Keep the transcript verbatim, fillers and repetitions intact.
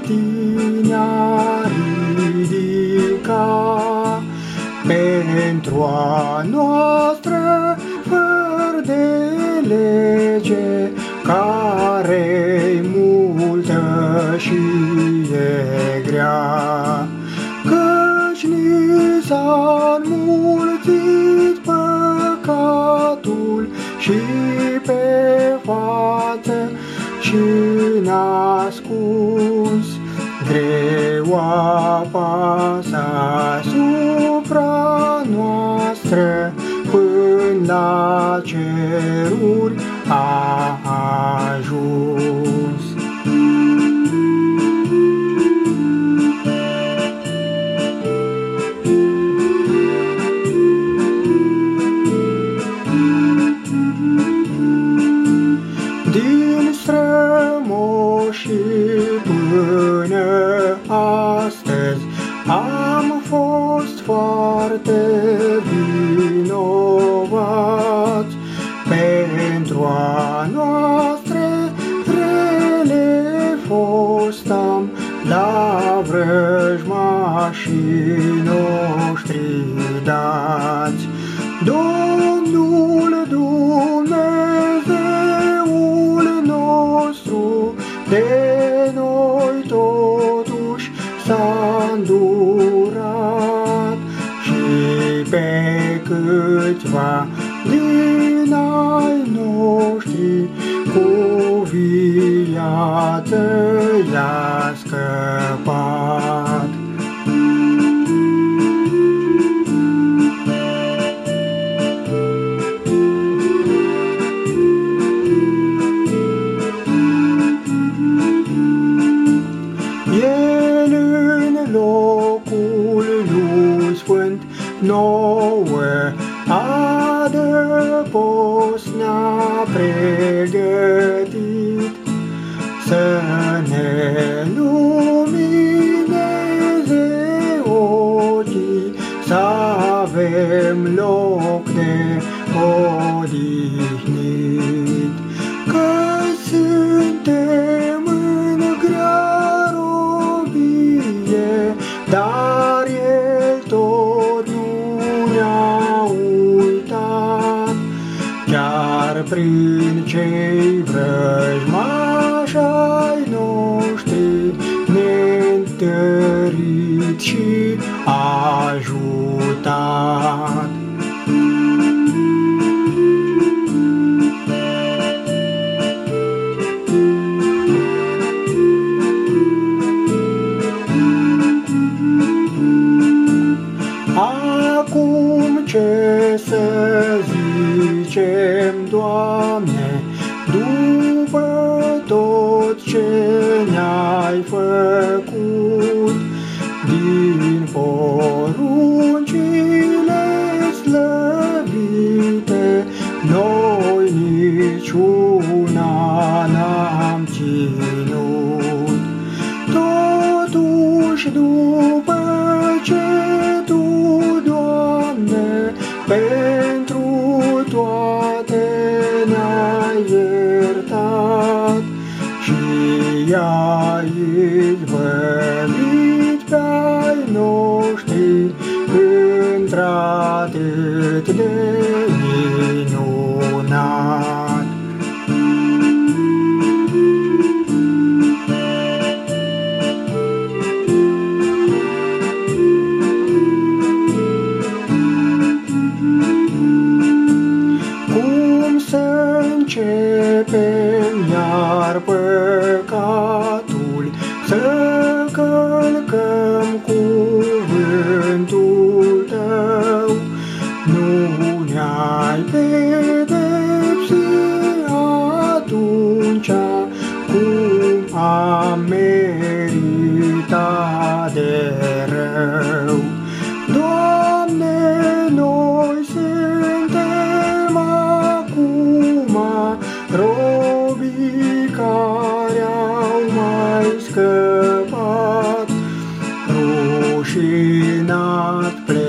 Tine-a ridica pentru a noastră fără de lege, care-i multă și e grea, căci ni s-a înmulțit păcatul și pe față și n-ascuns, greu apasă asupra noastră, până la ceruri a ajuns. Din strămoșii până astăzi am fost foarte vinovați, pentru a noastre rele fostam la vrăjmașii noștri dați. Domnul Dumnezeul nostru de noi totuși s-a îndurat, și pe câțiva din ai noștri cu viață i-a scăpat. El în locul lui sfânt nouă adăpost ne-a pregătit, să ne lumineze ochii, să avem loc de odihnit, că suntem în grea robie, dar El tot nu ne-a uitat, chiar prin cei vrăjmași ai noștri ne-a întărit și ajutat. Acum ce să zicem, Doamne, după tot ce ne-ai făcut, din poruncile slăvite, noi niciuna n-am ținut. Totuși, după ce Tu, Doamne, pentru toate ne-ai iertat și i-ai izbăvit pe-ai noștri într-atât de minunat. Începem iar păcatul, să călcăm cuvântul Tău, nu ne-ai pedepsit atunci cum am meritat de rău. Doamne, noi suntem acum robii care au mai scăpat, rușinat